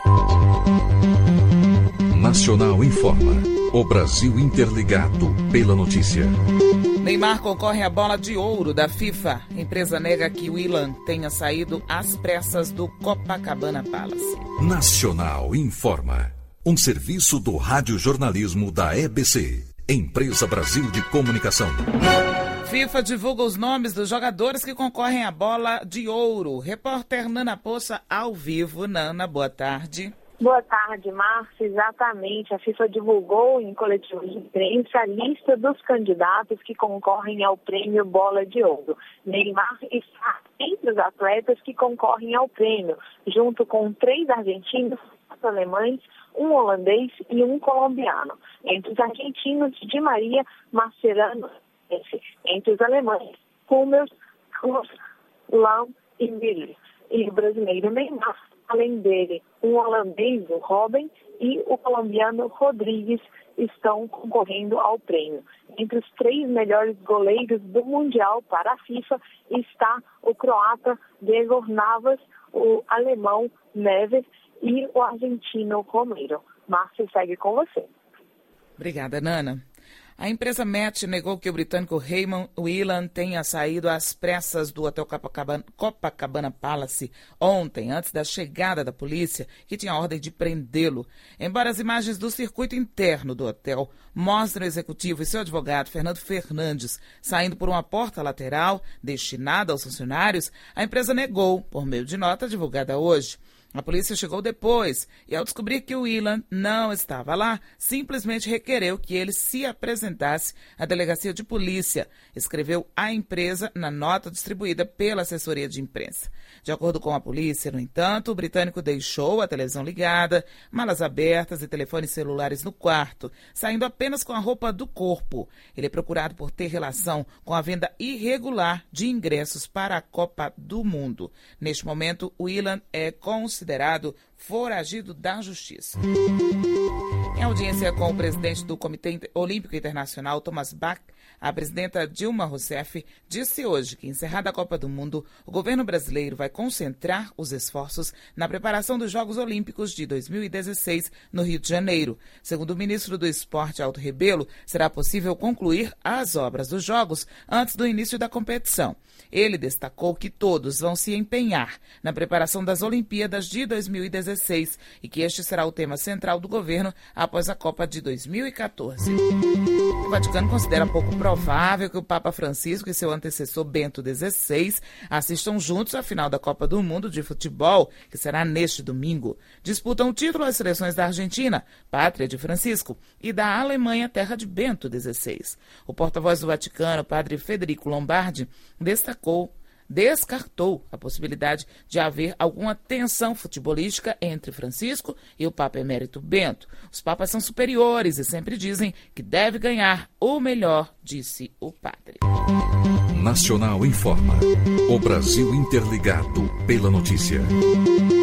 Nacional informa. O Brasil interligado pela notícia. Neymar concorre à bola de ouro da FIFA. A empresa nega que Willian tenha saído às pressas do Copacabana Palace. Nacional informa. Um serviço do radiojornalismo da EBC. Empresa Brasil de Comunicação. FIFA divulga os nomes dos jogadores que concorrem à bola de ouro. Repórter Nana Poça, ao vivo. Nana, boa tarde. Boa tarde, Márcia. Exatamente. A FIFA divulgou em coletivo de imprensa a lista dos candidatos que concorrem ao prêmio Bola de Ouro. Neymar está entre os atletas que concorrem ao prêmio, junto com 3 argentinos, 4 alemães, 1 holandês e 1 colombiano. Entre os argentinos, Di Maria, Mascherano. Entre os alemães, Hummels, Kroos, Lahm e Müller. E o brasileiro Neymar. Além dele, um holandês, o Robben, e o colombiano Rodrigues estão concorrendo ao prêmio. Entre os 3 melhores goleiros do Mundial para a FIFA está o croata Diego Navas, o alemão Neves e o argentino Romero. Márcia, segue com você. Obrigada, Nana. A empresa Met negou que o britânico Raymond Willian tenha saído às pressas do hotel Copacabana Palace ontem, antes da chegada da polícia, que tinha a ordem de prendê-lo. Embora as imagens do circuito interno do hotel mostrem o executivo e seu advogado, Fernando Fernandes, saindo por uma porta lateral destinada aos funcionários, a empresa negou, por meio de nota divulgada hoje. A polícia chegou depois e, ao descobrir que o Willian não estava lá, simplesmente requereu que ele se apresentasse à delegacia de polícia, escreveu a empresa na nota distribuída pela assessoria de imprensa. De acordo com a polícia, no entanto, o britânico deixou a televisão ligada, malas abertas e telefones celulares no quarto, saindo apenas com a roupa do corpo. Ele é procurado por ter relação com a venda irregular de ingressos para a Copa do Mundo. Neste momento, o Willian é considerado foragido da Justiça. Em audiência com o presidente do Comitê Olímpico Internacional, Thomas Bach, a presidenta Dilma Rousseff disse hoje que, encerrada a Copa do Mundo, o governo brasileiro vai concentrar os esforços na preparação dos Jogos Olímpicos de 2016 no Rio de Janeiro. Segundo o ministro do Esporte, Alto Rebelo, será possível concluir as obras dos Jogos antes do início da competição. Ele destacou que todos vão se empenhar na preparação das Olimpíadas de 2016 e que este será o tema central do governo após a Copa de 2014. O Vaticano considera pouco provável que o Papa Francisco e seu antecessor Bento XVI assistam juntos à final da Copa do Mundo de futebol, que será neste domingo. Disputam o título as seleções da Argentina, pátria de Francisco, e da Alemanha, terra de Bento XVI. O porta-voz do Vaticano, padre Federico Lombardi, descartou a possibilidade de haver alguma tensão futebolística entre Francisco e o Papa Emérito Bento. Os papas são superiores e sempre dizem que deve ganhar o melhor, disse o padre. Nacional informa. O Brasil interligado pela notícia.